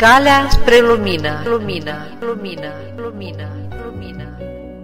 Calea spre lumină, lumină, lumină, lumină, lumină.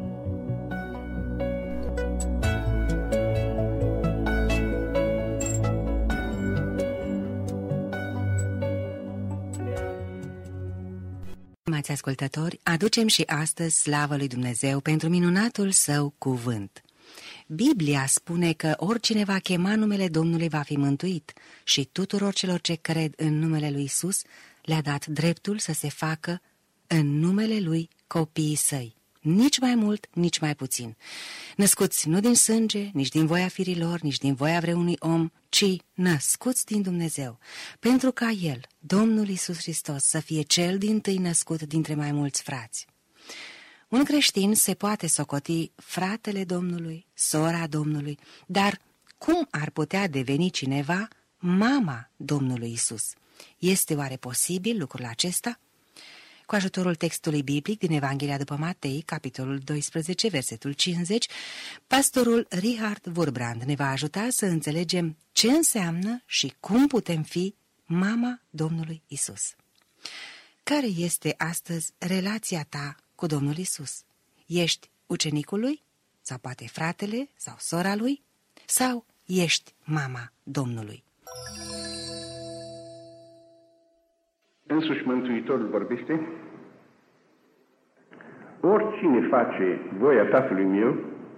Stimați ascultători, aducem și astăzi slavă lui Dumnezeu pentru minunatul său cuvânt. Biblia spune că oricine va chema numele Domnului va fi mântuit și tuturor celor ce cred în numele lui Iisus le-a dat dreptul să se facă în numele lui copiii săi. Nici mai mult, nici mai puțin. Născuți nu din sânge, nici din voia firilor, nici din voia vreunui om, ci născuți din Dumnezeu, pentru ca El, Domnul Iisus Hristos, să fie cel dintâi născut dintre mai mulți frați. Un creștin se poate socoti fratele Domnului, sora Domnului, dar cum ar putea deveni cineva mama Domnului Iisus? Este oare posibil lucrul acesta? Cu ajutorul textului biblic din Evanghelia după Matei, capitolul 12, versetul 50, pastorul Richard Wurbrand ne va ajuta să înțelegem ce înseamnă și cum putem fi mama Domnului Iisus. Care este astăzi relația ta cu Domnul Iisus? Ești ucenicul lui? Sau poate fratele sau sora lui? Sau ești mama Domnului? Însuși Mântuitorul vorbește: oricine face voia Tatălui meu,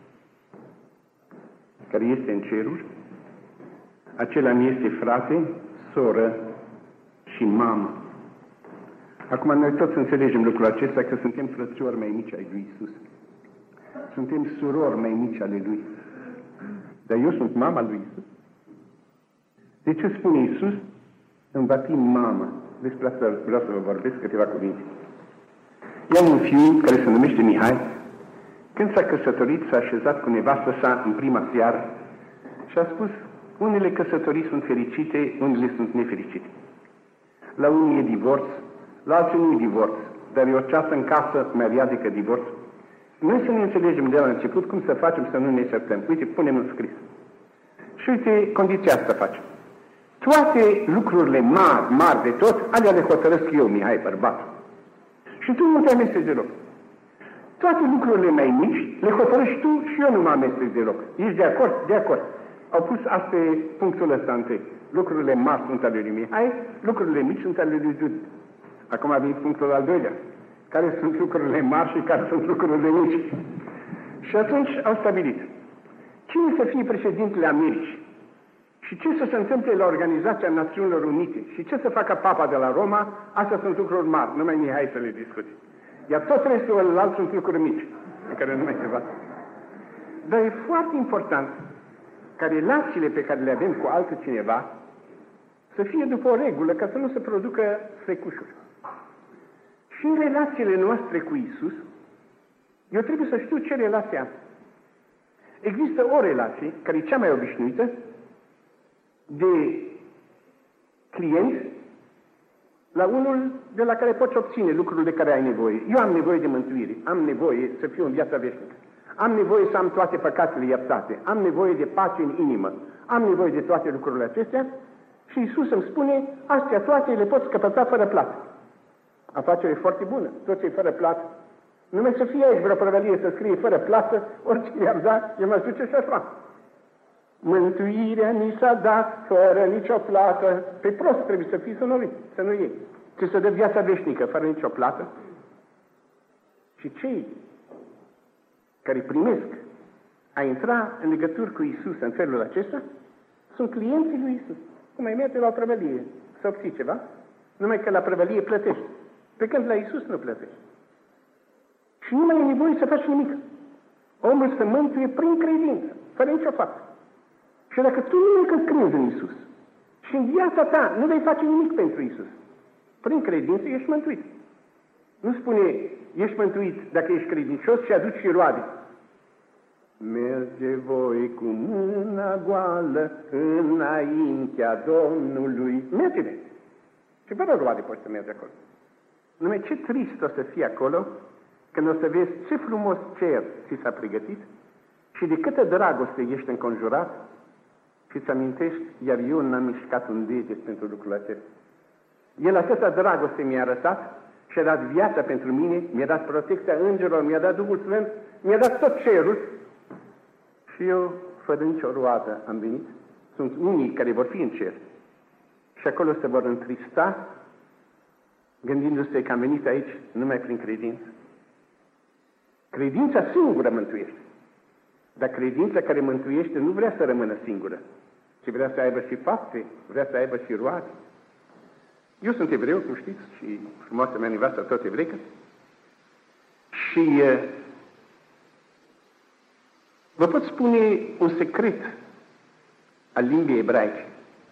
care este în ceruri, acela mi este frate, soră și mamă. Acum noi toți înțelegem lucrul acesta, că suntem frățiori mai mici ai lui Iisus. Suntem surori mai mici ale Lui. Dar eu sunt mama lui Iisus. De ce spune Iisus? Îmi va fi mamă. Despre asta vreau să vă vorbesc câteva cuvinte. Eu am un fiu care se numește Mihai. Când s-a căsătorit, s-a așezat cu nevastă sa în prima seară și a spus: unele căsătorii sunt fericite, unele sunt nefericite. La unii e divorț, la alții nu e divorț, dar e o ceasă în casă mai rea decât divorț. Noi să ne înțelegem de la început cum să facem să nu ne certăm. Uite, punem în scris. Și uite, condiția asta facem. Toate lucrurile mari de tot, alea le hotărăsc eu, Mihai, bărbatul. Și tu nu te amesteci deloc. Toate lucrurile mai mici le hotărăști tu și eu nu mă amestec deloc. Ești de acord? De acord. Au pus asta punctul ăsta întâi. Lucrurile mari sunt ale lui Mihai, lucrurile mici sunt ale lui Judit. Acum a venit punctul al doilea. Care sunt lucrurile mari și care sunt lucrurile mici? Și atunci au stabilit cine să fie președintele Americii și ce să se întâmple la Organizația Națiunilor Unite și ce să facă Papa de la Roma. Astea sunt lucruri mari, numai Mihai să le discute. Iar tot restul ălalt sunt lucruri mici, în care nu mai se va. Dar e foarte important ca relațiile pe care le avem cu altul cineva să fie după o regulă, ca să nu se producă frecușuri. Și în relațiile noastre cu Iisus, eu trebuie să știu ce relație am. Există o relație, care e cea mai obișnuită, de client la unul de la care poți obține lucrurile de care ai nevoie. Eu am nevoie de mântuire, am nevoie să fiu în viața veșnică, am nevoie să am toate păcatele iertate, am nevoie de pace în inimă, am nevoie de toate lucrurile acestea și Iisus îmi spune: astea toate le poți căpăta fără plată. Afacerea e foarte bună, tot ce e fără plată. Numai să fie aici vreo prăvălie să scrie fără plată, oricine i-ar da, eu mă duce și așa. Mântuirea ni s-a dat fără nicio plată. Pe prost trebuie să fii, să nu iei. Ce să dă viața veșnică fără nicio plată. Și cei care primesc a intra în legătură cu Iisus în felul acesta sunt clienții lui Iisus. Cum ai merge la o prăvălie să obții ceva, numai că la prăvălie plătești. Pe când la Iisus nu plătești. Și nu mai e nevoie să faci nimic. Omul se mântuie prin credință, fără nicio faptă. Și dacă tu nu crezi în Iisus și în viața ta nu vei face nimic pentru Iisus, prin credință ești mântuit. Nu spune ești mântuit dacă ești credincios și aduci și roade. Merge voi cu mâna goală înaintea Domnului. Merge-te. Și fără roade poți să mergi acolo. Numai ce trist o să fie acolo când o să vezi ce frumos cer ți s-a pregătit și de câtă dragoste ești înconjurat și îți amintești: iar eu n-am mișcat un deget pentru lucrul acesta. El atâta dragoste mi-a arătat și a dat viața pentru mine, mi-a dat protecția îngerilor, mi-a dat Duhul Sfânt, mi-a dat tot cerul. Și eu, fără nicio roadă, am venit. Sunt unii care vor fi în cer. Și acolo se vor întrista, gândindu-se că am venit aici numai prin credință. Credința singură mântuiește. Dar credința care mântuiește nu vrea să rămână singură, ci vrea să aibă și fapte, vrea să aibă și roade. Eu sunt evreu, cum știți, și frumoasa mea nevastă tot evreică. Și vă pot spune un secret al limbii ebraice.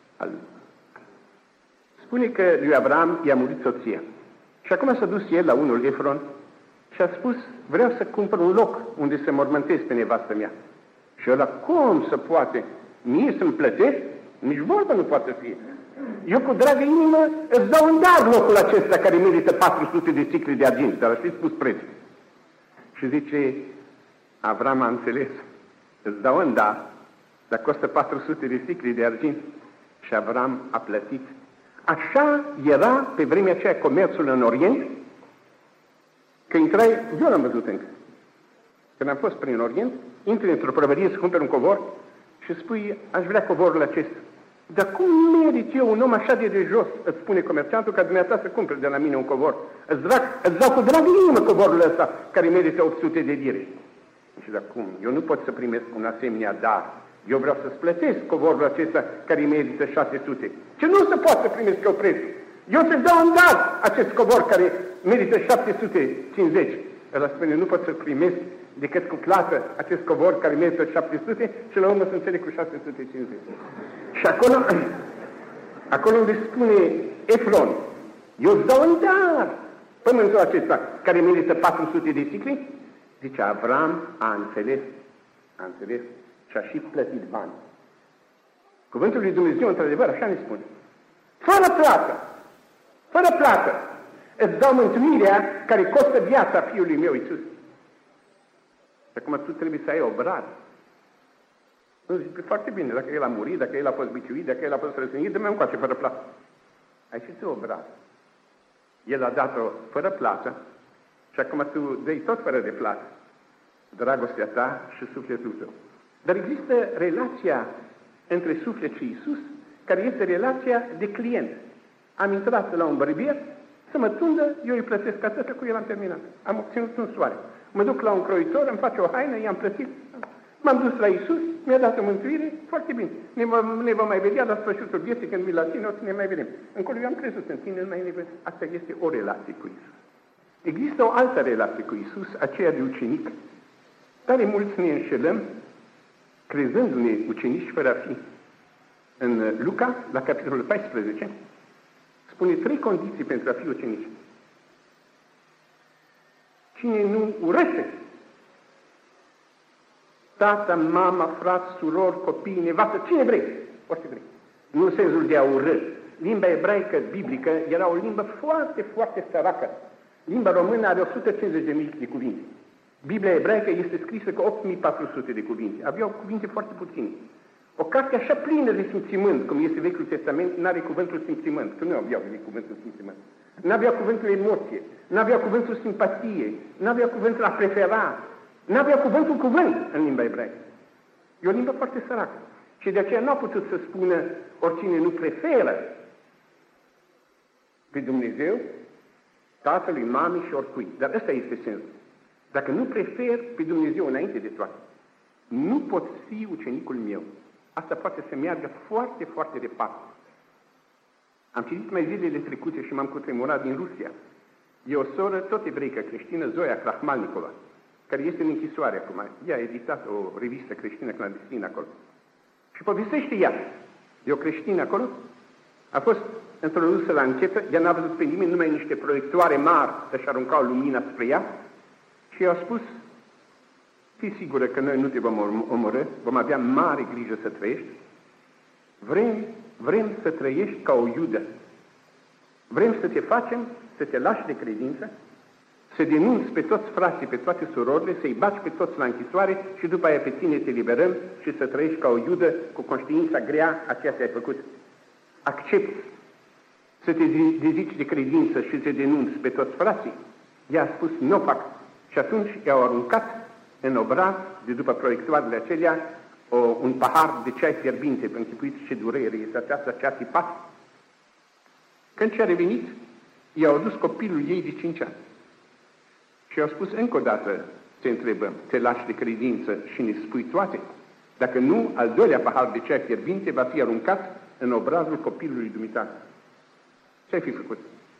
Spune că lui Avram i-a murit soția. Și acum s-a dus el la unul Efron și a spus, vreau să cumpăr un loc unde să mormântez pe nevastă mea. Și ăla, cum să poate? Mie să-mi plătesc? Nici vorba nu poate fi. Eu cu dragă inimă îți dau în dar locul acesta care merită 400 de sicli de argint, dar știți spus prețul. Și zice, Avram a înțeles, îți dau în dar costă 400 de sicli de argint. Și Avram a plătit. Așa era pe vremea aceea comerțul în Orient, că intrai, eu l-am văzut încă. Când am fost prin Orient, intri într-o prăvărie să cumperi un covor și spui, aș vrea covorul acesta. Dar cum merit eu, un om așa de jos, îți spune comerciantul, ca dumneata să cumperi de la mine un covor? Îți dau cu drag inimă covorul ăsta, care merită 800 de lire. Și dar cum? Eu nu pot să primesc un asemenea dar. Eu vreau să-ți plătesc covorul acesta care merită 600. Ce nu se poate să primesc eu prețul? Eu să-ți dau în dar acest covor care merită 750. Ăla spune, nu pot să primesc decât cu plată acest covor care merită 700 și la urmă să înțeleg cu 650. Și acolo unde spune Efron, eu îți dau în dar pământul acesta care merită 400 de sicli, zice, Avram a înțeles și a și plătit bani. Cuvântul lui Dumnezeu, într-adevăr, așa ne spune. Fără plată, îți dau mântuirea care costă viața Fiului meu Iisus. Și acum tu trebuie să ai obraz. Nu zici, foarte bine, dacă el a murit, dacă el a fost biciuit, dacă el a fost răstignit, dă-mi încoace fără plată. Ai și tu obraz. El a dat-o fără plată și acum tu dai tot fără de plată. Dragostea ta și sufletul tău. Dar există relația între suflet și Iisus, care este relația de client. Am intrat la un barbier să mă tundă, eu îi plătesc atât, cu el am terminat. Am obținut un soare. Mă duc la un croitor, îmi face o haină, i-am plătit. M-am dus la Iisus, mi-a dat o mântuire, foarte bine. Ne vom mai vedea la sfârșitul vieții, când vii la tine, o să ne mai vedem. Încolo eu am crezut în tine, nu mai ne vedem. Asta este o relație cu Iisus. Există o altă relație cu Iisus, aceea de ucenic. Tare mulți ne înșelăm, crezându-ne ucenici fără a fi. În Luca, la capitolul 14, spune 3 condiții pentru a fi ucenici. Cine nu urăște tata, mama, frați, surori, copii, nevastă, cine vrei, orice vrei. Nu în sensul de a urâ. Limba ebraică biblică era o limbă foarte, foarte săracă. Limba română are 150.000 de cuvinte. Biblia ebraică este scrisă cu 8.400 de cuvinte. Aveau cuvinte foarte puține. O carte așa plină de simțimânt, cum este Vechiul Testament, n-are cuvântul simțimânt, că nu aveau cuvântul simțimânt. N-avea cuvântul emoție, n-avea cuvântul simpatie, n-avea cuvântul a prefera, n-avea cuvântul cuvânt în limba ebraică. E o limbă foarte săracă. Și de aceea n-a putut să spună oricine nu preferă pe Dumnezeu, tatălui, mamei și oricui. Dar ăsta este sensul. Dacă nu preferi pe Dumnezeu înainte de toate, nu poți fi ucenicul meu. Asta poate să meargă foarte, foarte departe. Am citit mai zilele trecute și m-am cutremurat din Rusia. E o soră tot evreică creștină, Zoia Krahmalnikova, care este în închisoare acum. Ea a editat o revistă creștină clandestină acolo. Și povestește ea. E o creștină acolo. A fost introdusă la închetă, ea n-a văzut pe nimeni, numai niște proiectoare mari își aruncau lumina spre ea. Și i-au spus, fii sigură că noi nu te vom omorâ, vom avea mare grijă să trăiești. Vrem să trăiești ca o iudă. Vrem să te facem, să te lași de credință, să denunți pe toți frații, pe toate surorile, să-i baci pe toți la închisoare și după aia pe tine te liberăm și să trăiești ca o iudă cu conștiința grea a ceea ce ai făcut. Accepți să te dezici de credință și să denunți pe toți frații? I-a spus, nu o fac. Și atunci i-au aruncat în obraz, de după proiectoarele acelea, un pahar de ceai fierbinte, pentru închipuiți ce durere este aceasta, ce a tipat. Când ce-a revenit, i-au adus copilul ei de 5 ani. Și i-au spus, încă o dată te întrebăm, te lași de credință și ne spui toate? Dacă nu, al doilea pahar de ceai fierbinte va fi aruncat în obrazul copilului dumitale. Ce ai fi făcut?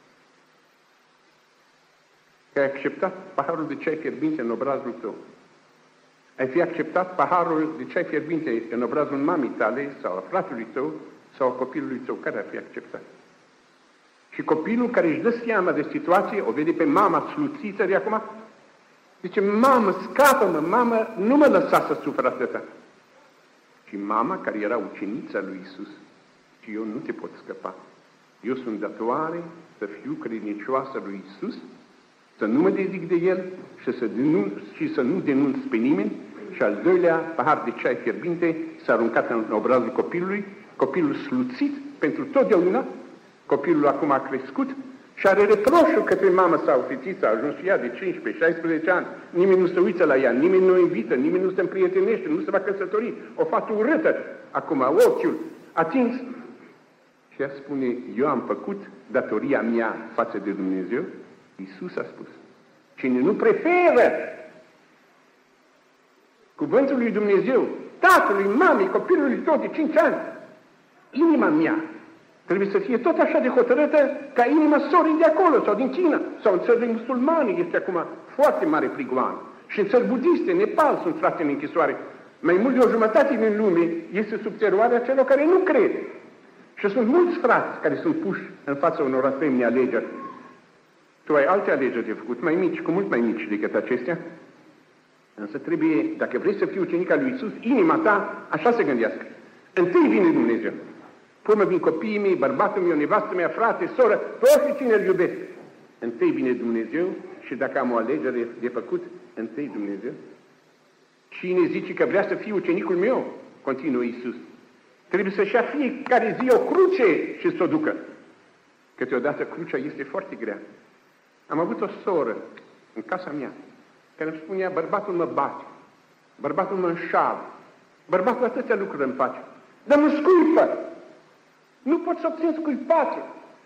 Că ai acceptat paharul de ceai fierbinte în obrazul tău. Ai fi acceptat paharul de ceai fierbinte în obrazul mamei tale sau a fratelui tău sau a copilului tău. Care ar fi acceptat? Și copilul care își dă seama de situație, o vede pe mama sluțită de acum, zice, mamă, scapă-mă, mamă, nu mă lăsa să sufăr atâta. Și mama, care era ucenița lui Iisus, și eu nu te pot scăpa. Eu sunt datoare să fiu credincioasă lui Iisus, să nu mă dezic de El și să nu denunț pe nimeni. Și al doilea pahar de ceai fierbinte s-a aruncat în obrazul copilului, copilul sluțit pentru totdeauna, copilul acum a crescut și are reproșul către mamă sau fetița, a ajuns și ea de 15-16 ani, nimeni nu se uită la ea, nimeni nu o invită, nimeni nu se împrietenește, nu se va căsători, o fată urâtă, acum ochiul atins. Și ea spune, eu am făcut datoria mea față de Dumnezeu. Iisus a spus, cine nu preferă cuvântul lui Dumnezeu, tatălui, mamei, copilului tău de 5 ani, inima mea trebuie să fie tot așa de hotărâtă ca inima sorii de acolo sau din China sau în țările musulmane este acum foarte mare prigoană. Și în țări budiste, Nepal sunt frate în închisoare. Mai mult de o jumătate din lume este sub teroarea celor care nu crede. Și sunt mulți frați care sunt puși în fața unor asemenea alegeri. Tu ai alte alegeri de făcut, mai mici, cu mult mai mici decât acestea. Însă trebuie, dacă vrei să fii ucenic al lui Iisus, inima ta așa se gândească. Întâi vine Dumnezeu. Până vin copiii mei, bărbatul meu, nevastă mea, frate, soră, pe oricine îl iubesc. Întâi vine Dumnezeu și dacă am o alegere de făcut, întâi Dumnezeu. Cine zice că vrea să fie ucenicul meu, continuă Iisus, trebuie să-și ia fiecare zi o cruce și să o ducă. Câteodată crucea este foarte grea. Am avut o soră în casa mea care îmi spunea, bărbatul mă bate, bărbatul mă înșală, bărbatul atâtea lucruri îmi face, dar mă scuipă. Nu poți să obțin scuipatul.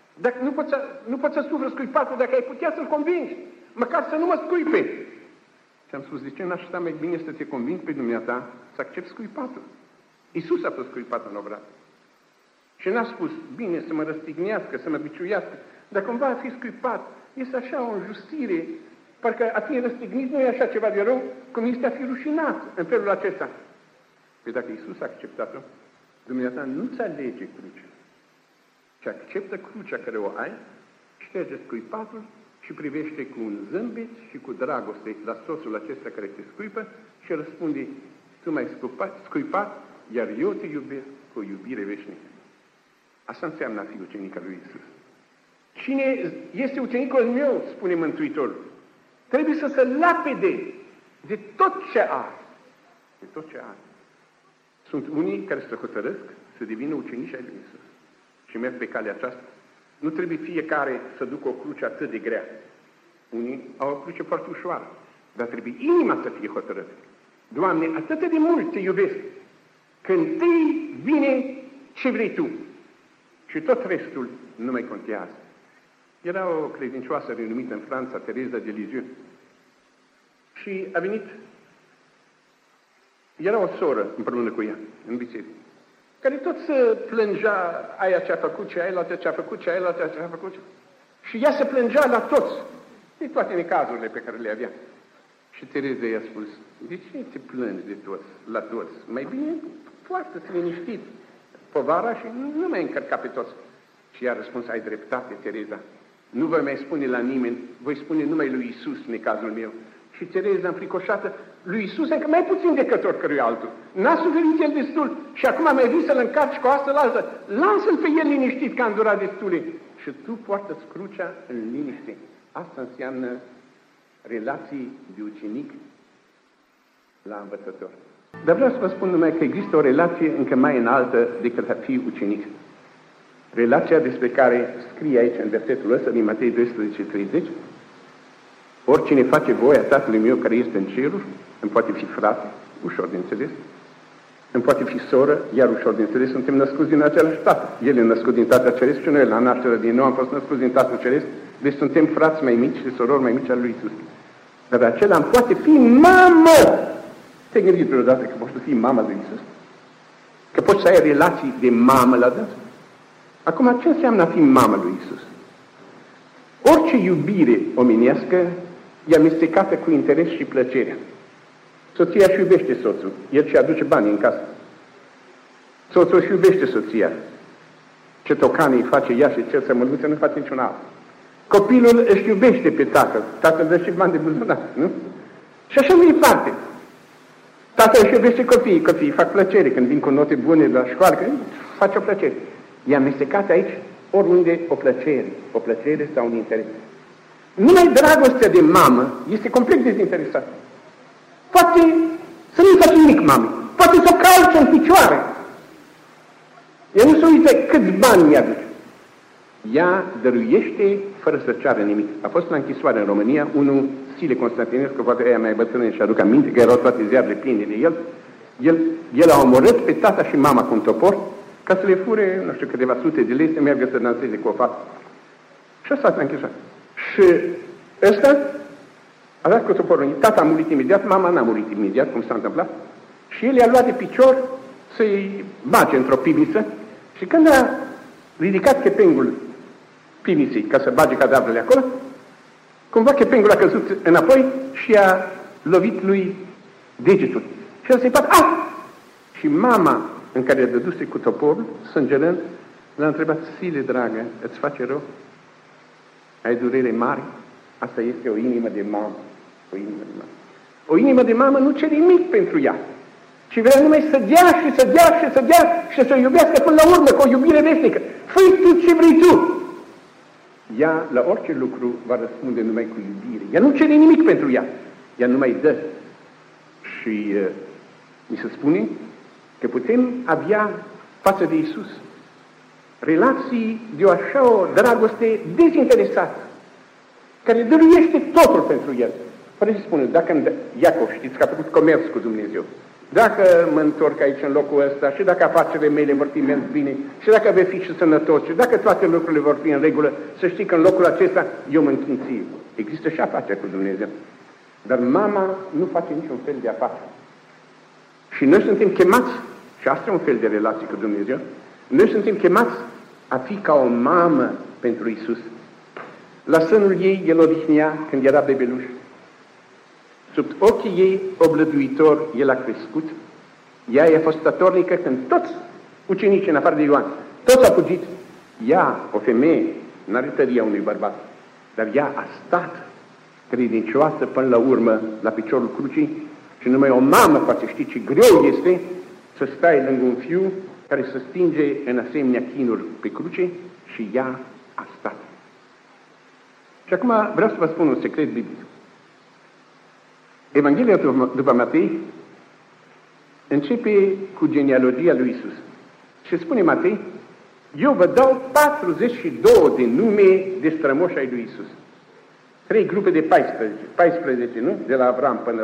Nu poți să suferi scuipatul dacă ai putea să-l convingi. Măcar să nu mă scuipe. Și am spus, de ce n-aș sta mai bine să te convingi pe dumneata să accepti scuipatul? Iisus a fost scuipat în obraz. Și n-a spus, bine, să mă răstignească, să mă biciuiască. Dar cumva a fi scuipat, este așa o înjustire. Parcă a fi răstignit nu e așa ceva de rău, cum este a fi rușinat în felul acesta. Păi dacă Iisus a acceptat-o, dumneata nu-ți alege crucea, ci acceptă crucea care o ai, șterge scuipatul și privește cu un zâmbet și cu dragoste la soțul acesta care te scuipă și răspunde, tu m-ai scuipat, iar eu te iubesc cu o iubire veșnică. Asta înseamnă a fi ucenica lui Iisus. Cine este ucenicul meu, spune Mântuitorul, trebuie să se lapede de tot ce are. De tot ce are. Sunt unii care se hotărăsc să devină ucenici ai lui Iisus și merg pe calea aceasta. Nu trebuie fiecare să ducă o cruce atât de grea. Unii au o cruce foarte ușoară, dar trebuie inima să fie hotărâtă. Doamne, atât de mult te iubesc, că întâi vine ce vrei Tu și tot restul nu mai contează. Era o credincioasă renumită în Franța, Tereza de Lisieux, și a venit, era o soră împreună cu ea, în biserică, care tot se plângea, aia ce-a făcut, ce aia ce-a făcut, ce aia ce-a făcut. Și ea se plângea la toți, de toate necazurile pe care le avea. Și Tereza i-a spus, de ce te plângi de toți, la toți? Mai bine poartă-ți liniștit povara și nu mai încărca pe toți. Și ea a răspuns, ai dreptate, Tereza. Nu voi mai spune la nimeni, voi spune numai lui Iisus necazul meu. Și Tereza, înfricoșată, lui Iisus încă mai puțin decât oricărui altul. N-a suferit el destul și acum mai vii să-l încarci cu asta la altă. Lasă-l pe el liniștit că a îndurat destule. Și tu poartă-ți crucea în liniște. Asta înseamnă relații de ucenic la învățător. Dar vreau să vă spun numai că există o relație încă mai înaltă decât a fi ucenic. relația despre care scrie aici în versetul ăsta din Matei 12:30, oricine face voia Tatălui meu care este în ceruri, îmi poate fi frate, ușor de înțeles, îmi poate fi soră, iar ușor de înțeles, suntem născuți din același Tată. El e născut din Tatăl Ceresc și noi la nașterea din nou am fost născuți din Tatăl Ceresc, deci suntem frați mai mici și sorori mai mici al lui Iisus. Dar acela îmi poate fi mamă! Te-ai gândit vreodată că poți să fii mama lui Iisus? Că poți să ai relații de mamă la dânsul? Acum, ce înseamnă a fi mamă lui Iisus? Orice iubire omenească e amestecată cu interes și plăcere. Soția își iubește soțul, el și aduce bani în casă. Soțul își iubește soția. Ce tocane îi face ea și ce sămăluță nu face niciun alt. Copilul își iubește pe tatăl, tatăl dă și bani de buzunar, nu? Și așa mai departe. Tatăl își iubește copiii, copiii fac plăcere când vin cu note bune la școală, că face o plăcere. E amestecat aici oriunde o plăcere sau un interes. Numai dragostea de mamă este complet dezinteresată. Poate să nu-i faci nimic mamei, poate să o calce în picioare. Ea nu se uită câți bani mi-aduce. Ea dăruiește fără să ceară nimic. A fost la închisoare în România, unul, Sile Constantinescu, poate aia mai bătrână și aduc aminte, că erau toate ziarele pline de el a omorât pe tata și mama cu un topor, ca să le fure, nu știu, câteva sute de lei, să meargă să danseze cu o fată. Și ăsta s-a închisoare. Și ăsta a dat cu toporul. Tata a murit imediat, mama n-a murit imediat, cum s-a întâmplat. Și el i-a luat de picior să-i bage într-o pivniță și când a ridicat chepengul pivniței ca să bage cadavrele acolo, cumva chepengul a căzut înapoi și a lovit lui degetul. Și el s-a ipat, Și mama, în care a dăduse cu toporul, sângerând, l-a întrebat, Sile, dragă, îți face rău? Ai durere mare? Asta este o inimă de mamă. O inimă de mamă. O inimă de mamă nu cere nimic pentru ea, ci vrea numai să dea și să dea și să dea și să iubească până la urmă, cu o iubire veșnică. Fă-i tu ce vrei tu! Ea, la orice lucru, va răspunde numai cu iubire. Ea nu cere nimic pentru ea. Ea numai dă. Și mi se spune că putem avea față de Iisus relații de o așa o dragoste dezinteresată, care dăruiește totul pentru El. Fără să spune, dacă Iacov, știți că a făcut comerț cu Dumnezeu, dacă mă întorc aici în locul ăsta și dacă afacerile mele vor fi mers bine și dacă vei fi și sănătos și dacă toate lucrurile vor fi în regulă, să știi că în locul acesta eu mă închin ție. Există și afaceri cu Dumnezeu. Dar mama nu face niciun fel de afaceri. Și noi suntem chemați, și asta e un fel de relație cu Dumnezeu, noi suntem chemați a fi ca o mamă pentru Iisus. La sânul ei el odihnea când era bebeluș. Sub ochii ei oblăduitor el a crescut. Ea i-a fost statornică când toți ucenicii, în afară de Ioan, toți au fugit. Ea, o femeie, n-are tăria unui bărbat, dar ea a stat credincioasă până la urmă la piciorul crucii și numai o mamă poate ști ce greu este să stai lângă un fiu care se stinge în asemenea chinuri pe cruce și ea a stat. Și acum vreau să vă spun un secret biblic. Evanghelia după Matei începe cu genealogia lui Iisus. Și spune Matei, eu vă dau 42 de nume de strămoși ai lui Iisus. 3 grupe de 14. 14, nu? De la Avram până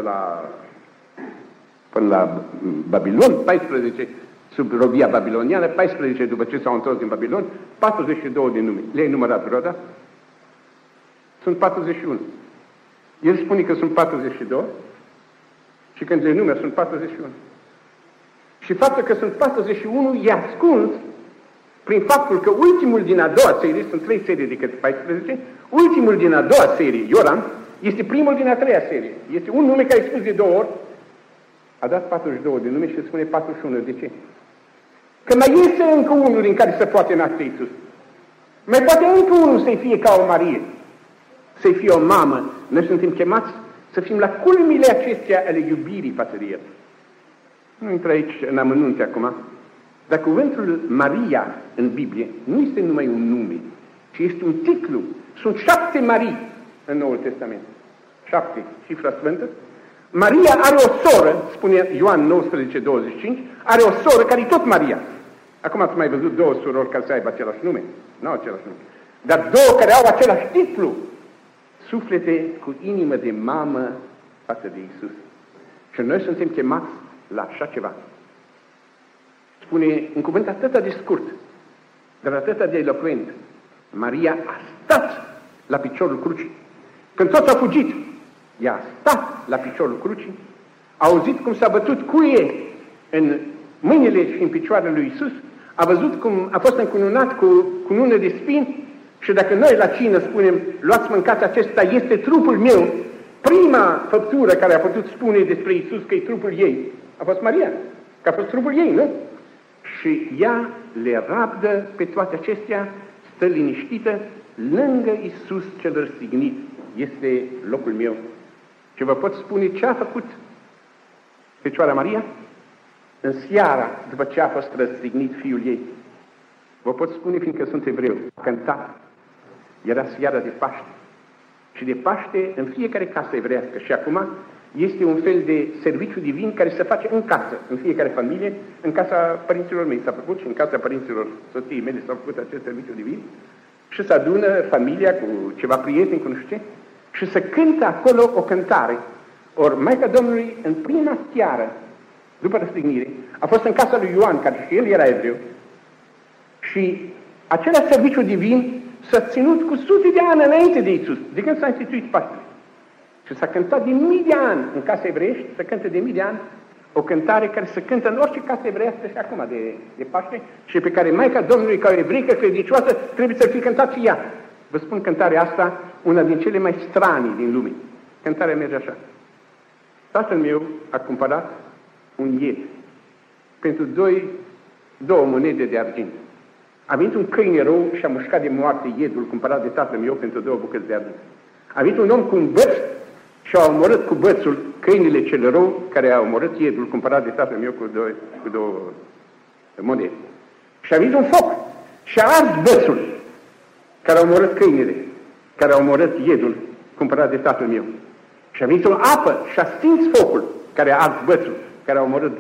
la Babilon, 14 sub robia babiloniană, 14 după ce s-au întors din Babilon, 42 de nume. Le-ai numărat vreodată? Sunt 41. El spune că sunt 42 și când le numeri sunt 41. Și faptul că sunt 41 e ascuns prin faptul că ultimul din a doua serie, sunt 3 serii decât 14, ultimul din a doua serie, Ioram, este primul din a treia serie. Este un nume care e spus de 2 ori, a dat 42 de nume și spune 41. De ce? Că mai este încă unul din care se poate naște Iisus. Mai poate încă unul să-i fie ca o Marie, să-i fie o mamă. Noi suntem chemați să fim la culmile acestea ale iubirii față de El. Nu intră aici în amănunte acum, dar cuvântul Maria în Biblie nu este numai un nume, ci este un titlu. Sunt 7 Marii în Noul Testament. 7, cifra sfântă. Maria are o soră, spune Ioan 19:25, are o soră care e tot Maria. Acum ați mai văzut două surori care să aibă același nume? Nu același nume. Dar două care au același titlu. Suflete cu inimă de mamă față de Iisus. Și noi suntem chemați la așa ceva. Spune în cuvânt atât de scurt, dar atât de elocvent. Maria a stat la piciorul crucii. Când toți au fugit, ea a stat la piciorul crucii, a auzit cum s-a bătut cuie în mâinile și în picioarele lui Iisus, a văzut cum a fost încununat cu cunună de spini și dacă noi la cină spunem, luați mâncați, acesta este trupul meu, prima făptură care a putut spune despre Iisus că e trupul ei a fost Maria, că a fost trupul ei, nu? Și ea le rabdă pe toate acestea, stă liniștită lângă Iisus cel răstignit. Este locul meu. Și vă pot spune ce a făcut Fecioara Maria în seara după ce a fost răstignit fiul ei. Vă pot spune, fiindcă sunt evreu, a cântat. Era seara de Paște. Și de Paște în fiecare casă evreiască. Și acum este un fel de serviciu divin care se face în casă, în fiecare familie. În casa părinților mei s-a făcut și în casa părinților soției mele s-a făcut acest serviciu divin. Și se adună familia cu ceva prieteni, cu nu știu ce, și se cântă acolo o cântare. Ori Maica Domnului, în prima seară, după răstignire, a fost în casa lui Ioan, care și el era evreu, și acela serviciu divin s-a ținut cu sute de ani înainte de Iisus, de când s-a instituit Paștele. Și s-a cântat de mii de ani în casa evreiești, se cântă de mii de ani, o cântare care se cântă în orice casă evreiască și acum de Paște, și pe care Maica Domnului, ca o evreică credincioasă, trebuie să fie cântat și ea. Vă spun cântarea asta, una din cele mai stranii din lume. Cântarea merge așa. Tatăl meu a cumpărat un ied pentru două monede de argint. A venit un câine rău și a mușcat de moarte iedul cumpărat de tatăl meu pentru 2 bucăți de argint. A venit un om cu un băț și a omorât cu bățul câinile cel rău care a omorât iedul cumpărat de tatăl meu cu două monede. Și a venit un foc și a ars bățul care a omorât câinile, care a omorât iedul cumpărat de tatăl meu. Și a venit o apă și a stins focul care a ars bățul, care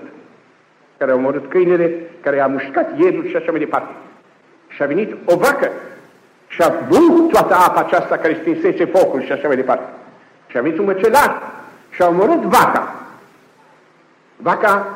a omorât câinele, care a mușcat iedul și așa mai departe. Și a venit o vacă și a băut toată apa aceasta care stinsese focul și așa mai departe. Și a venit un măcelar și a omorât vaca. Vaca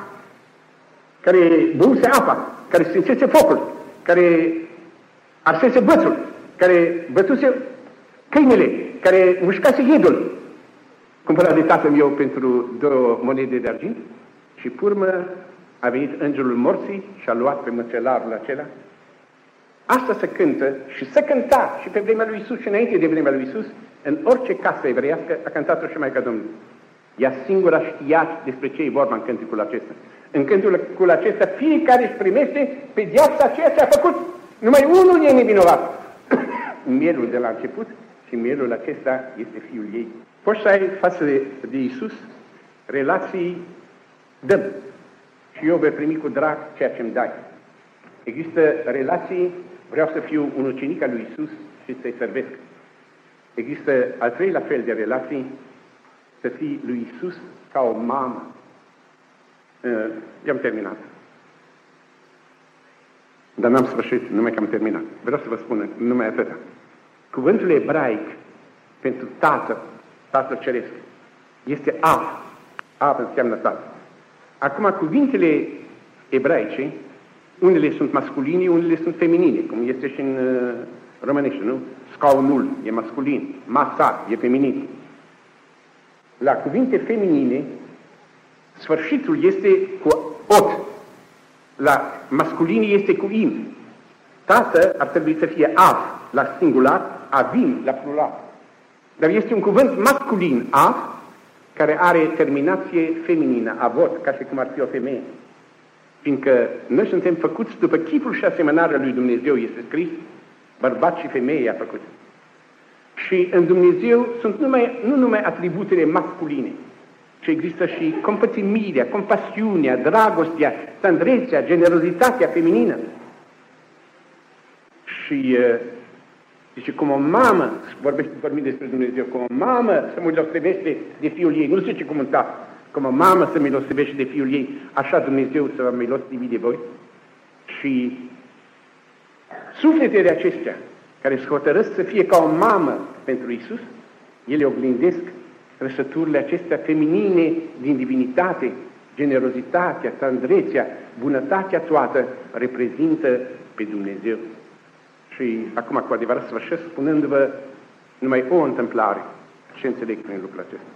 care băuse apa, care stinsese focul, care arsese bățul, care bătuse câinele, care mușcase iedul, cumpărat de tatăl meu pentru 2 monede de argint. Și pe urmă a venit îngerul morții și a luat pe măcelarul acela. Asta se cântă și se cânta și pe vremea lui Iisus și înainte de vremea lui Iisus, în orice casă evreiască a cântat-o și Maica Domnului. Ea singura știa despre ce e vorba în cânticul acesta. În cânticul acesta fiecare își primește pedeapsa ceea ce a făcut. Numai unul e nevinovat. Mielul de la început și mielul acesta este fiul ei. Poți să ai față de Iisus relații, dăm. Și eu voi primi cu drag ceea ce îmi dai. Există relații, vreau să fiu un ucenic al lui Iisus și să-i servesc. Există al treilea fel de relații, să fii lui Iisus ca o mamă. I-am terminat. Dar n-am sfârșit, numai că am terminat. Vreau să vă spun numai atâta. Cuvântul ebraic pentru Tatăl Ceresc, este Av. Av înseamnă Tată. Acum, cuvintele ebraice, unele sunt masculine, unele sunt feminine, cum este și în românește, nu? Scaunul e masculin, masa e feminin. La cuvinte feminine, sfârșitul este cu ot. La masculin este cu in. Tată ar trebui să fie av la singular, avim la plural. Dar este un cuvânt masculin, av, care are terminație feminină, avot, ca și cum ar fi o femeie. Fiindcă noi suntem făcuți după chipul și asemănarea lui Dumnezeu, este scris, bărbat și femeie a făcut. Și în Dumnezeu sunt nu numai atributele masculine, ci există și compătimirea, compasiunea, dragostea, tandrețea, generozitatea feminină. Și zice, cum o mamă, vorbim despre Dumnezeu, cum o mamă se milostivește de fiul ei, nu zice cum un tată, cum o mamă se milostivește de fiul ei, așa Dumnezeu se va milostivi de voi. Și Și sufletele acestea, care se hotărăsc să fie ca o mamă pentru Iisus, ele oglindesc trăsăturile acestea feminine din divinitate, generozitatea, tandrețea, bunătatea toată, reprezintă pe Dumnezeu. Și acum, cu adevărat, sfârșesc spunându-vă numai o întâmplare. Ce înțeleg prin lucrul acesta?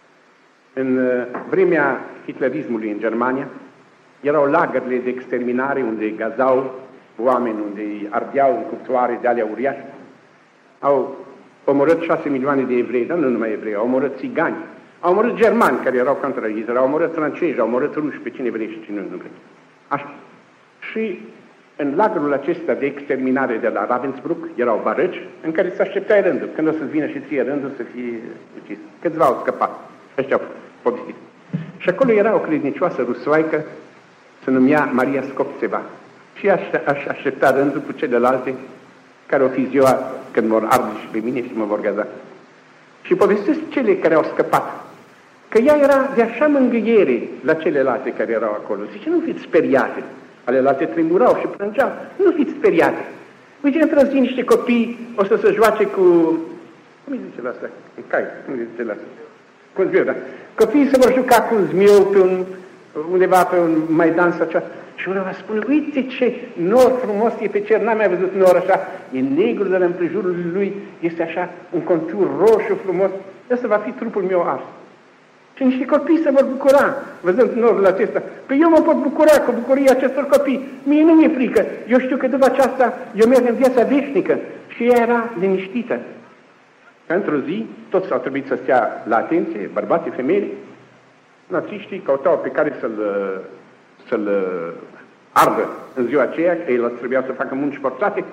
În vremea hitlerismului în Germania, erau lagările de exterminare unde gazau oameni, unde îi ardeau în cuptoare de alea uriașe. Au omorât 6 milioane de evrei, dar nu numai evrei, au omorât țigani, au omorât germani care erau contra Israel, au omorât francezi, au omorât ruși, pe cine vrei și cine nu vrei. Așa. Și în lagărul acesta de exterminare de la Ravensbrück erau barăci în care se așteptai rândul. Când o să-ți vină și ție rândul să fie ucis. Câțiva au scăpat. Ăștia au povestit. Și acolo era o credincioasă rusoaică, se numea Maria Skoptseva. Și aș aștepta rândul cu celelalte care o fi ziua când vor arde și pe mine și mă vor gaza. Și povestesc cele care au scăpat. Că ea era de așa mângâiere la celelalte care erau acolo. Zice, nu fiți speriate. Alelalte tremurau și plângeau. Nu fiți speriate. Uite, într-o zi niște copii o să se joace cu... Cum îi zice la asta? În cai. Cum îi zice la asta? Cu un zmiu, da. Copiii se vor juca cu un zmiu undeva pe un maidan sau ceva. Și unul va spune, uite ce nor frumos e pe cer, n-am mai văzut nor așa. E negru, dar împrejurul lui este așa un contur roșu frumos. Ăsta va fi trupul meu ars. Și niște copii se vor bucura, văzând norul acesta. Păi eu mă pot bucura cu bucuria acestor copii. Mie nu mi-e frică. Eu știu că după aceasta eu merg în viața veșnică. Și ea era liniștită. Că într-o zi, toți au trebuit să stea la atenție, bărbații, femei. Națiștii căutau pe care să-l ardă în ziua aceea, că ei trebuiau să facă munci forțate.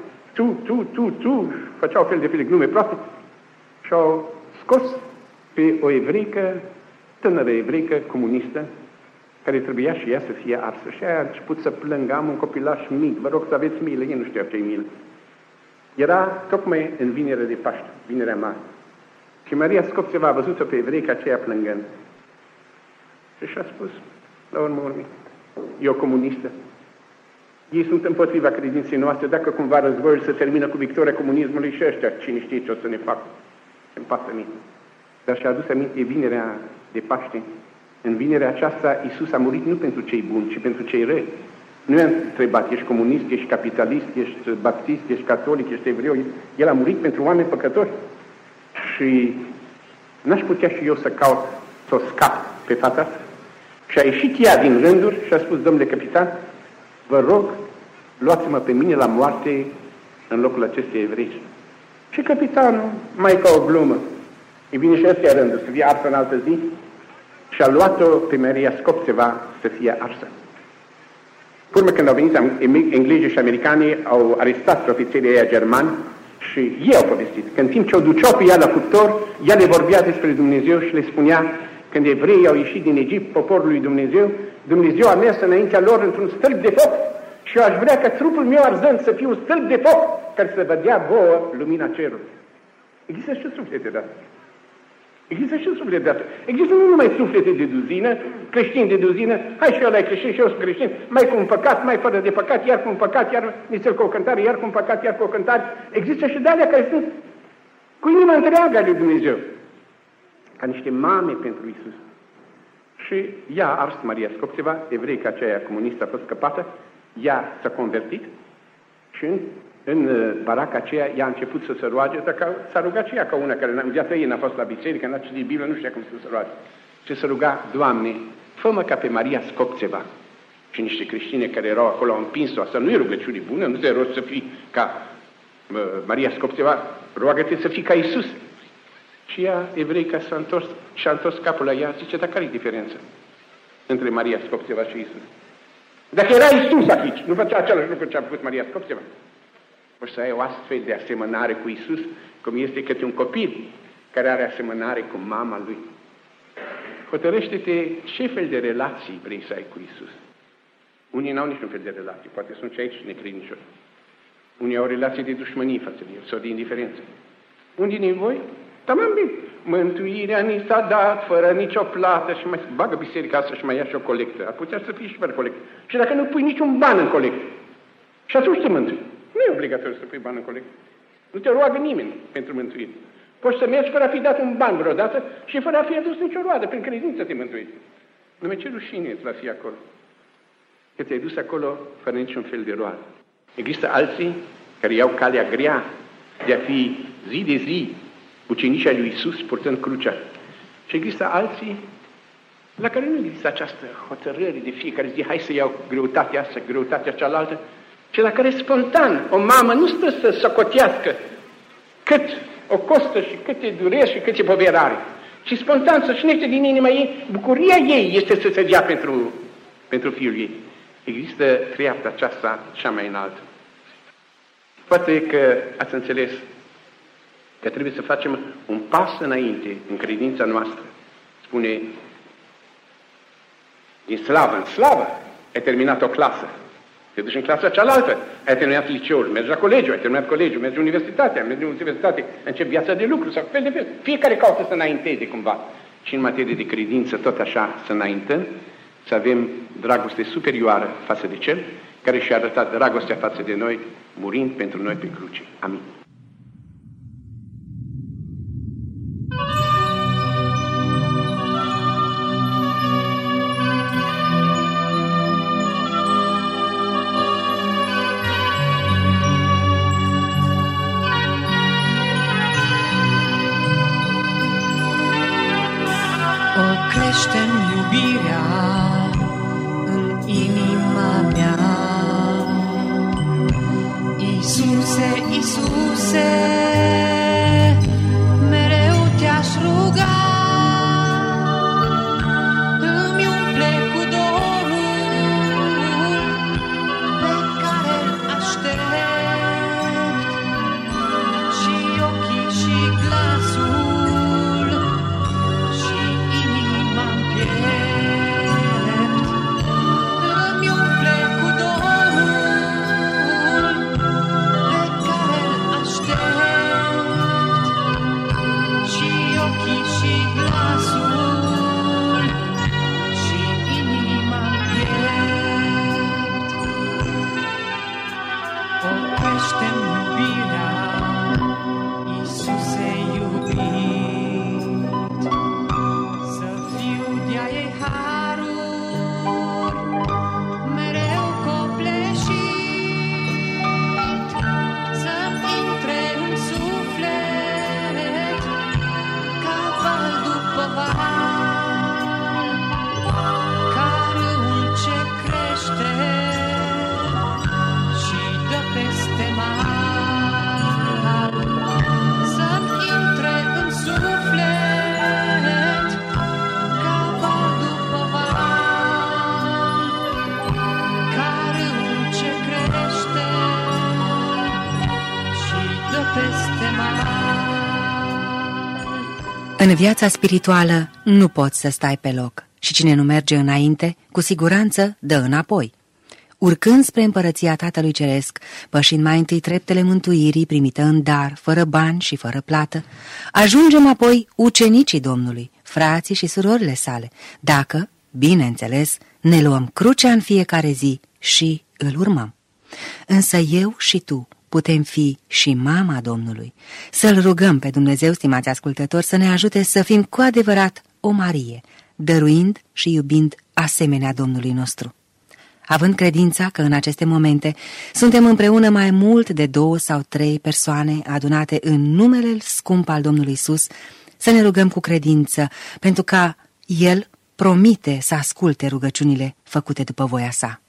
Tu, făceau fel de glume proaste. Și au scos pe o evreică, tânără evreică comunistă, care trebuia și ea să fie arsă. Și aia a început să plângă, am un copilaș mic, vă rog să aveți milă, ei nu știau ce-i milă. Era tocmai în vinerea de Paște, vinerea mare. Și Maria Skoptseva a văzut-o pe evreica aceea plângând. Și și-a spus, la urmă urmei, e o comunistă. Ei sunt împotriva credinței noastre, dacă cumva războiul se termină cu victoria comunismului și ăștia, cine știe ce o să ne facă. Îmi pasă mie. Dar și-a adus aminte vinerea de Paște. În vinerea aceasta, Iisus a murit nu pentru cei buni, ci pentru cei răi. Nu i-a întrebat, ești comunist, ești capitalist, ești baptist, ești catolic, ești evreu. El a murit pentru oameni păcători. Și n-aș putea și eu să caut, să o scap pe fata asta. Și a ieșit ea din rânduri și a spus, domnule capitan, vă rog, luați-mă pe mine la moarte în locul acestei evrei. Și capitanul, mai ca o glumă, îi vine și ăstea rândul să fie arsă în altă zi și a luat-o pe Maria Skoptseva să fie arsă. Urmă, când au venit englezii și americanii, au arestat ofițerii aia germani și ei au povestit că în timp ce o duceau pe ea la cuptor, ea le vorbea despre Dumnezeu și le spunea, când evreii au ieșit din Egipt, poporul lui Dumnezeu, Dumnezeu a mers înaintea lor într-un stâlp de foc și eu aș vrea ca trupul meu arzând să fie un stâlp de foc care să vă dea vouă lumina cerului. Există și suflete de astea. Există și suflete de astea. Există nu numai suflete de duzină, creștini de duzină, hai și ăla e creștin și eu sunt creștin, mai cu un păcat, mai fără de păcat, iar cu un păcat, iar nițel cu o cântare, iar cu un păcat, iar cu o cântare. Există și de alea care sunt cu inima întreagă a lui Dumnezeu. Ca niște mame pentru Iisus. Și ea a ars Maria Skoptseva, evreica aceea comunistă a fost scăpată, ea s-a convertit și în baraca aceea ea a început să se roage, dar s-a rugat și ea ca una care în viața ei n-a fost la biserică, n-a citit Biblia, nu știa cum să se roage. Și se ruga, Doamne, fă-mă ca pe Maria Skoptseva. Și niște creștine care erau acolo au împins-o, asta nu e rugăciune bună, nu te rogi să fii ca Maria Skoptseva, roagă-te să fii ca Iisus. Și ea, evreica, s-a întors și a întors capul la ea, zice, dar care e diferența între Maria Skoptseva și Iisus? Dacă era Iisus aici, nu făcea același lucru ce a făcut Maria Skoptseva. O să ai o astfel de asemănare cu Iisus, cum este către un copil care are asemănare cu mama lui. Hotărăște-te ce fel de relații vrei să ai cu Iisus. Unii n-au niciun fel de relații, poate sunt și aici necredincioși. Unii au relații de dușmănie față de El sau de indiferență. Unii din voi, tamam bine, mântuirea ni s-a dat fără nicio plată și mai bagă biserica asta și mai ia și o colectă. Ar putea să fie și fără colectă. Și dacă nu pui niciun ban în colectă, Și atunci te mântui. Nu e obligatoriu să pui bani în colectă. Nu te roagă nimeni pentru mântuire. Poți să mergi fără a fi dat un ban vreodată și fără a fi adus nicio roadă. Prin credință te mântui. Numai ce rușine îți va fi acolo. Că te-ai dus acolo fără niciun fel de roadă. Există alții care iau calea grea de a fi zi de zi ucenicii ai lui Iisus purtând crucea. Și există alții la care nu există această hotărâre de fiecare zi, hai să iau greutatea asta, greutatea cealaltă, ci la care spontan o mamă nu stă să socotească cât o costă și câte dureri și câte poveri are, ci spontan să-și nește din inima ei, bucuria ei este să se dea pentru fiul ei. Există treapta aceasta cea mai înaltă. Poate că ați înțeles că trebuie să facem un pas înainte în credința noastră. Spune, din slavă în slavă, ai terminat o clasă. Te duci în clasa cealaltă, ai terminat liceul, mergi la colegiu, ai terminat colegiul, mergi în universitate, mergi în universitate, începi viața de lucru sau fel de fel. Fiecare caută să înainteze cumva. Și în materie de credință, tot așa, să înaintăm, să avem dragoste superioară față de Cel care și-a arătat dragostea față de noi, murind pentru noi pe cruce. Amin. Crește-mi iubirea în inima mea. Iisuse, Iisuse, mereu te-aș ruga, îmi umple cu dorul pe care-l aștept, și ochii și glasul și inima-mi piept. Îmi umple cu dorul pe care-l aștept, și ochii și glasul și inima-mi piept. Oprește-mi iubirea, Iisuse iubit, să fiu de-a ei haruri mereu copleșit, să-mi intre în suflet ca val după val, ca râul ce crește și dă peste mal, să-mi intre în suflet ca val după val, ca râul ce crește și dă peste mal. În viața spirituală nu poți să stai pe loc și cine nu merge înainte, cu siguranță dă înapoi. Urcând spre împărăția Tatălui Ceresc, pășind mai întâi treptele mântuirii primită în dar, fără bani și fără plată, ajungem apoi ucenicii Domnului, frații și surorile sale, dacă, bineînțeles, ne luăm crucea în fiecare zi și îl urmăm. Însă eu și tu putem fi și mama Domnului. Să-L rugăm pe Dumnezeu, stimați ascultători, să ne ajute să fim cu adevărat o Marie, dăruind și iubind asemenea Domnului nostru. Având credința că în aceste momente suntem împreună mai mult de 2 sau 3 persoane adunate în numele scump al Domnului Iisus, să ne rugăm cu credință, pentru că El promite să asculte rugăciunile făcute după voia sa.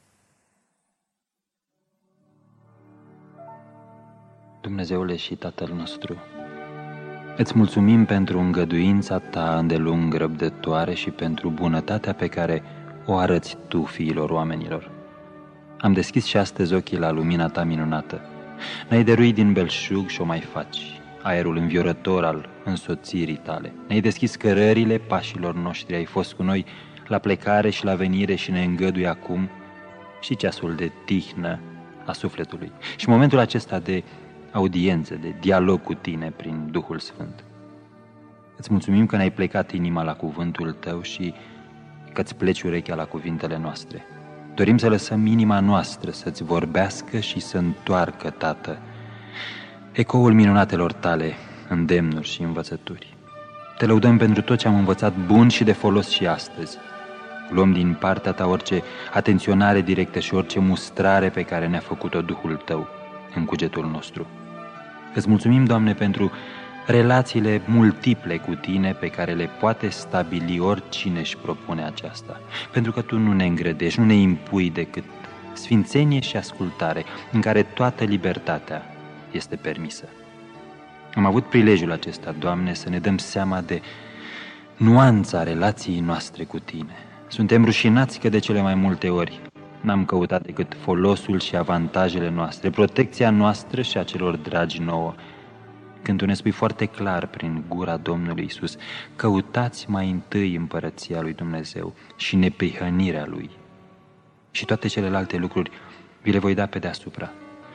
Dumnezeule și Tatăl nostru, îți mulțumim pentru îngăduința ta îndelung răbdătoare și pentru bunătatea pe care o arăți tu fiilor oamenilor. Am deschis și astăzi ochii la lumina ta minunată. Ne-ai dăruit din belșug și o mai faci, aerul înviorător al însoțirii tale. Ne-ai deschis cărările pașilor noștri, ai fost cu noi la plecare și la venire și ne îngădui acum și ceasul de tihnă a sufletului și momentul acesta de audiență, de dialog cu tine prin Duhul Sfânt. Îți mulțumim că ne-ai plecat inima la cuvântul tău și că îți pleci urechea la cuvintele noastre. Dorim să lăsăm inima noastră să-ți vorbească și să întoarcă, Tată, ecoul minunatelor tale, îndemnuri și învățături. Te lăudăm pentru tot ce am învățat bun și de folos și astăzi. Luăm din partea ta orice atenționare directă și orice mustrare pe care ne-a făcut-o Duhul tău în cugetul nostru. Îți mulțumim, Doamne, pentru relațiile multiple cu tine pe care le poate stabili oricine își propune aceasta. Pentru că tu nu ne îngrădești, nu ne impui decât sfințenie și ascultare, în care toată libertatea este permisă. Am avut prilejul acesta, Doamne, să ne dăm seama de nuanța relației noastre cu tine. Suntem rușinați că de cele mai multe ori n-am căutat decât folosul și avantajele noastre, protecția noastră și a celor dragi nouă. Când tu ne spui foarte clar prin gura Domnului Iisus, căutați mai întâi împărăția lui Dumnezeu și neprihănirea lui. Și toate celelalte lucruri vi le voi da pe deasupra.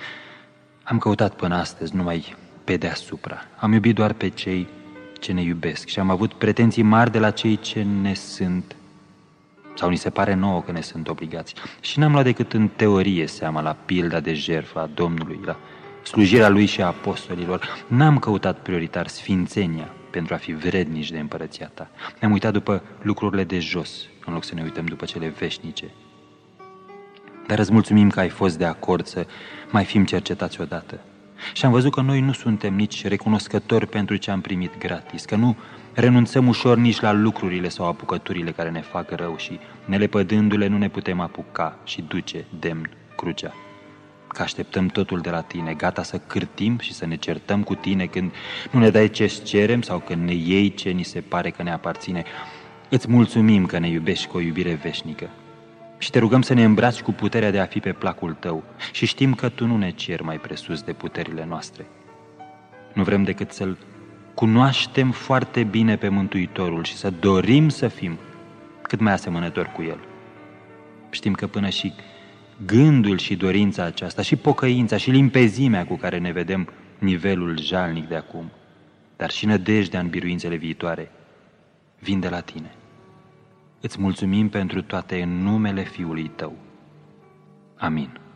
Am căutat până astăzi numai pe deasupra. Am iubit doar pe cei ce ne iubesc și am avut pretenții mari de la cei ce ne sunt, sau ni se pare nouă că ne sunt obligați. Și n-am luat decât în teorie seama la pilda de jertfă a Domnului, la slujirea lui și a apostolilor. N-am căutat prioritar sfințenia pentru a fi vrednici de împărăția ta. Ne-am uitat după lucrurile de jos, în loc să ne uităm după cele veșnice. Dar îți mulțumim că ai fost de acord să mai fim cercetați odată. Și am văzut că noi nu suntem nici recunoscători pentru ce am primit gratis, că nu renunțăm ușor nici la lucrurile sau apucăturile care ne fac rău și, nelepădându-le, nu ne putem apuca și duce demn crucea. Că așteptăm totul de la tine, gata să cârtim și să ne certăm cu tine când nu ne dai ce-ți cerem sau când ne iei ce ni se pare că ne aparține. Îți mulțumim că ne iubești cu o iubire veșnică și te rugăm să ne îmbraci cu puterea de a fi pe placul tău și știm că tu nu ne ceri mai presus de puterile noastre. Nu vrem decât să-L cunoaștem foarte bine pe Mântuitorul și să dorim să fim cât mai asemănători cu El. Știm că până și gândul și dorința aceasta, și pocăința și limpezimea cu care ne vedem nivelul jalnic de acum, dar și nădejdea în biruințele viitoare, vin de la tine. Îți mulțumim pentru toate în numele Fiului Tău. Amin.